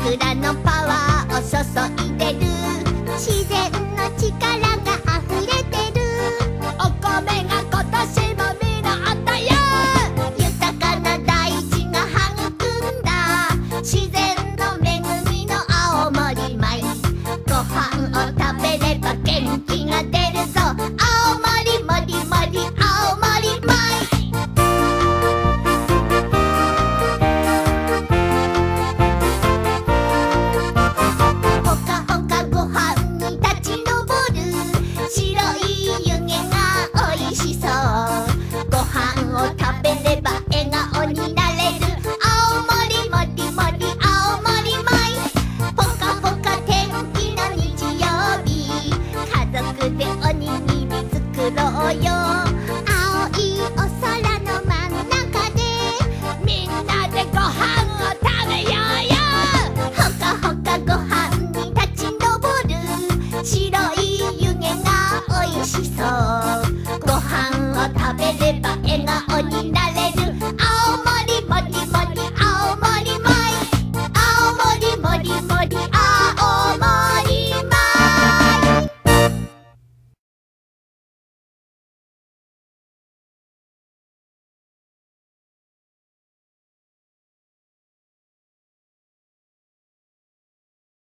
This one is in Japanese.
桜のパワーを注いでる。自然の力が溢れてる。お米が今年も実ったよ。豊かな大地が育んだ自然の恵みの青森米。ご飯を食べれば元気が出るぞ青森